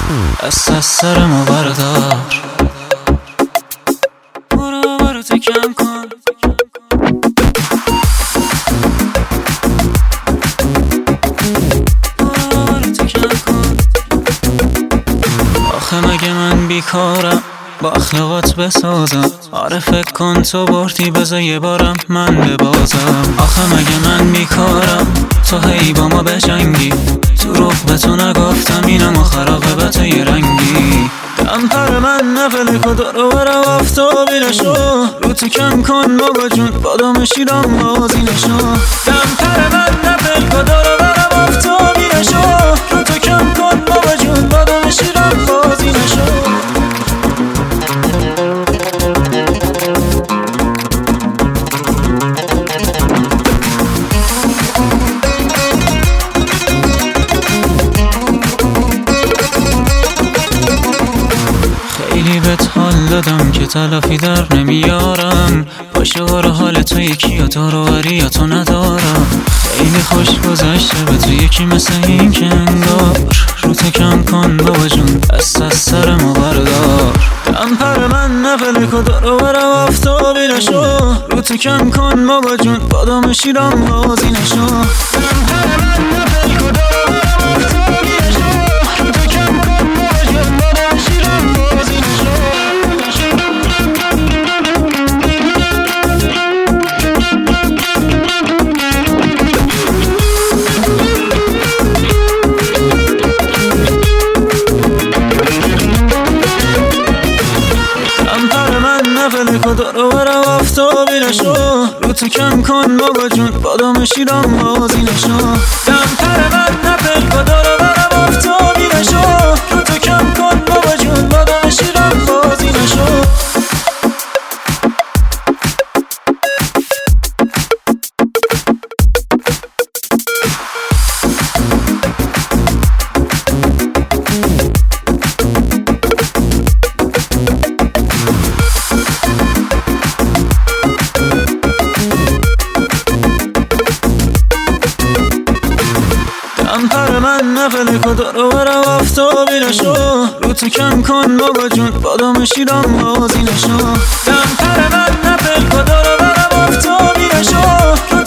دست از سر ما بردار، برو تو کم کن. برو تو کم کن. آخه مگه من بیکارم با اخلاقات بسازم؟ آره فکر کن تو بردی بذار یه بارم من ببازم. آخه مگه من بیکارم تو هی با ما بجنگی؟ تو روح به تو نگفتم اینم خرابه به تو یه رنگی. دمپر من نفله کدار و برم آفتابی نشو، رو تو کم کن بابا جون بادام شیرم بازی نشو. دمپر من نفل کدار و برم آفتابی نشو، رو تو کم کن بابا جون بادام شیرم بازی نشو. خیلی بهت حال دادم که تلافی در نمیارم، باشه واره حال تو یکی یا تو رو وری یا تو ندارم. خیلی خوش گذشته به تو یکی مثل این که انگار، رو تو کم کن بابا جون دست از سر ما بردار. دمپر من نفله کدار و برم آفتابی نشو، رو تو کم کن بابا جون بادام شیرم بازی نشو. دمپر من نفله کدار و برم آفتابی نشو، رو تو کم کن بابا جون بادام شیرم بازی نشو. نفله کدار و برم آفتابی نشو، رو تو کم کن بابا جون بادام شیرم بازی نشو. دمپر من نفل کدار و برم آفتابی نشو، رو تو کم کن بابا جون بادام شیرم بازی نشو. دمپر من نفله کدار و برم آفتابی نشو، رو تو کم کن بابا جون بادام شیرم بازی نشو. دمپر من نفل کدار و برم آفتابی نشو.